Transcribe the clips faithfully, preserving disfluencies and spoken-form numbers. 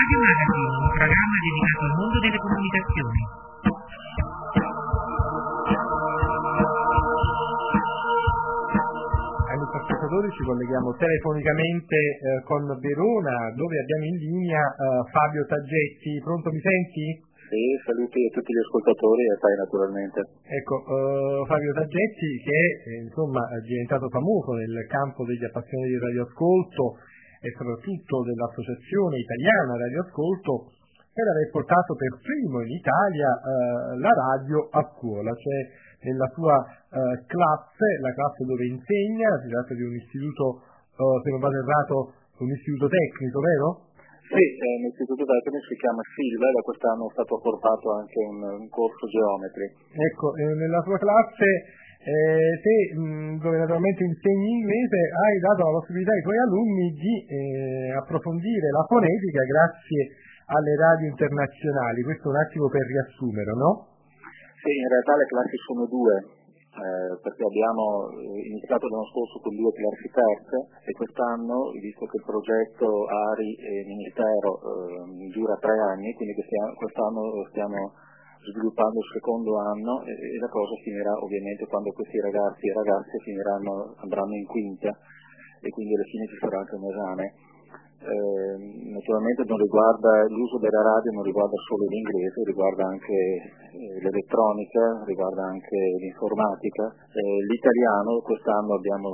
Radio Magazine, un programma dedicato al mondo delle comunicazioni. Amici ascoltatori, ci colleghiamo telefonicamente eh, con Verona, dove abbiamo in linea eh, Fabio Taggetti. Pronto, mi senti? Sì, saluti a tutti gli ascoltatori e a te naturalmente. Ecco, uh, Fabio Taggetti, che eh, insomma è diventato famoso nel campo degli appassionati di radioascolto e soprattutto dell'Associazione Italiana Radioascolto, per aver portato per primo in Italia uh, la radio a scuola, cioè nella sua uh, classe, la classe dove insegna. Si tratta di un istituto, uh, se non vado errato, un istituto tecnico, vero? Sì, eh, l'istituto tecnico si chiama Silva e da quest'anno è stato portato anche un, un corso geometri. Ecco, eh, nella tua classe, eh, te, mh, dove naturalmente insegni inglese, hai dato la possibilità ai tuoi alunni di eh, approfondire la fonetica grazie alle radio internazionali. Questo un attimo per riassumere, no? Sì, in realtà le classi sono due. Eh, perché abbiamo iniziato l'anno scorso con due classi terze e quest'anno, visto che il progetto A R I e Ministero eh, dura tre anni, quindi che stiamo, quest'anno stiamo sviluppando il secondo anno e, e la cosa finirà ovviamente quando questi ragazzi e ragazze finiranno, andranno in quinta e quindi alla fine ci sarà anche un esame. Eh, naturalmente non riguarda l'uso della radio, non riguarda solo l'inglese, riguarda anche eh, l'elettronica, riguarda anche l'informatica. Eh, l'italiano, quest'anno abbiamo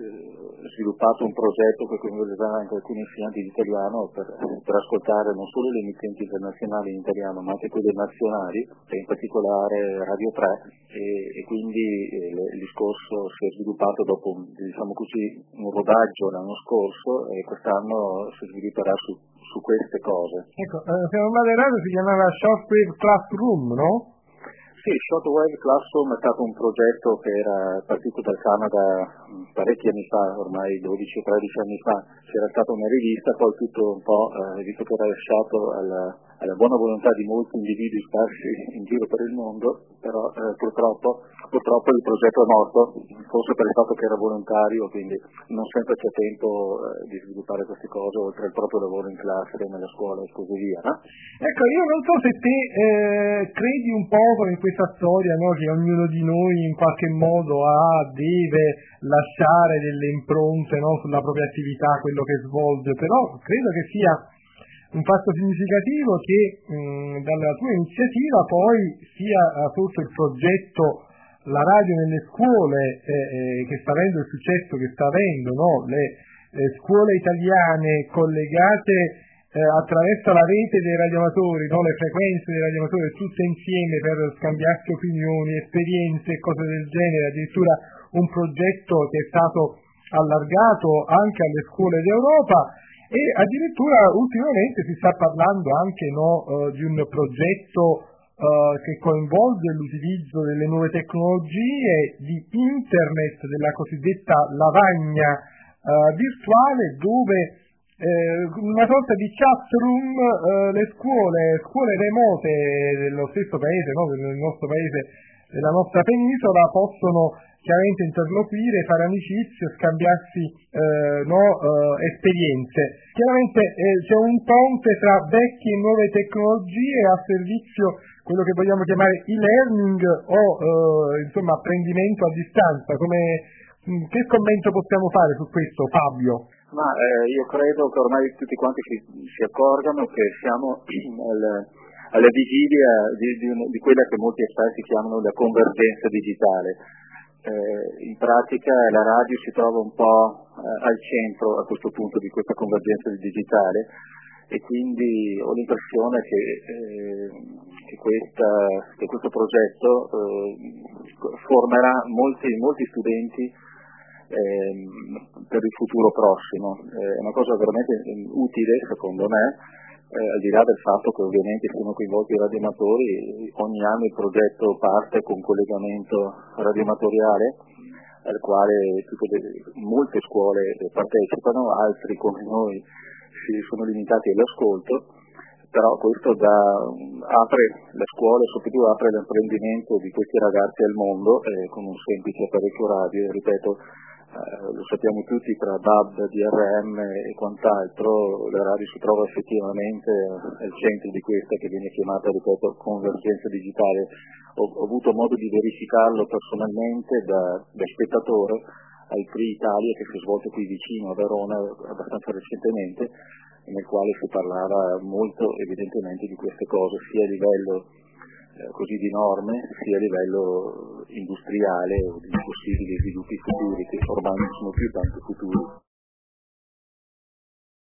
eh, sviluppato un progetto che coinvolgerà anche alcuni insegnanti di italiano per, per ascoltare non solo le emittenti internazionali in italiano ma anche quelle nazionali, e in particolare Radio tre, e, e quindi eh, il discorso si è sviluppato dopo, diciamo così, un rodaggio l'anno scorso e quest'anno si svilupperà su, su queste cose. Ecco, eh, se non vado errato si chiamava Shortwave Classroom, no? Sì, Shortwave Classroom è stato un progetto che era partito dal Canada parecchi anni fa, ormai dodici tredici anni fa. C'era stata una rivista, poi tutto un po', eh, visto che era lasciato alla, alla buona volontà di molti individui sparsi in giro per il mondo, però eh, purtroppo, purtroppo il progetto è morto, forse per il fatto che era volontario, quindi non sempre c'è tempo eh, di sviluppare queste cose, oltre al proprio lavoro in classe, nella scuola e così via, no? Ecco, io non so se te eh, credi un poco in questa storia, no, che ognuno di noi in qualche modo ha, deve lasciare delle impronte, no, sulla propria attività, quello che svolge, però credo che sia un fatto significativo che mh, dalla tua iniziativa poi sia uh, sotto il progetto La radio nelle scuole, eh, eh, che sta avendo il successo che sta avendo, no? Le eh, scuole italiane collegate Eh, attraverso la rete dei radioamatori, no? Le frequenze dei radioamatori tutte insieme per scambiarsi opinioni, esperienze e cose del genere, addirittura un progetto che è stato allargato anche alle scuole d'Europa e addirittura ultimamente si sta parlando anche, no, eh, di un progetto eh, che coinvolge l'utilizzo delle nuove tecnologie, di internet, della cosiddetta lavagna eh, virtuale, dove Eh, una sorta di chat room, eh, le scuole, scuole remote dello stesso paese, no? del nostro paese, della nostra penisola, possono chiaramente interloquire, fare amicizie, scambiarsi eh, no, eh, esperienze. Chiaramente eh, c'è un ponte tra vecchie e nuove tecnologie a servizio quello che vogliamo chiamare e-learning o eh, insomma apprendimento a distanza. Come, che commento possiamo fare su questo, Fabio? Ma eh, io credo che ormai tutti quanti si, si accorgano che siamo al, alla vigilia di, di, di quella che molti esperti chiamano la convergenza digitale. Eh, in pratica la radio si trova un po' eh, al centro a questo punto di questa convergenza digitale e quindi ho l'impressione che, eh, che, questa, che questo progetto eh, formerà molti, molti studenti per il futuro prossimo. È una cosa veramente utile secondo me, eh, al di là del fatto che ovviamente sono coinvolti i radioamatori. Ogni anno il progetto parte con un collegamento radioamatoriale al quale tutte le, molte scuole partecipano, altri come noi si sono limitati all'ascolto, però questo da, apre le scuole, soprattutto apre l'apprendimento di questi ragazzi al mondo eh, con un semplice apparecchio radio, ripeto, Eh, lo sappiamo tutti, tra D A B, D R M e quant'altro, la radio si trova effettivamente al centro di questa che viene chiamata, ripeto, convergenza digitale. Ho, ho avuto modo di verificarlo personalmente da, da spettatore al P R I Italia, che si è svolto qui vicino a Verona abbastanza recentemente, nel quale si parlava molto evidentemente di queste cose, sia a livello così di norme, sia a livello industriale o di possibili sviluppi futuri che ormai non sono più tanto futuri.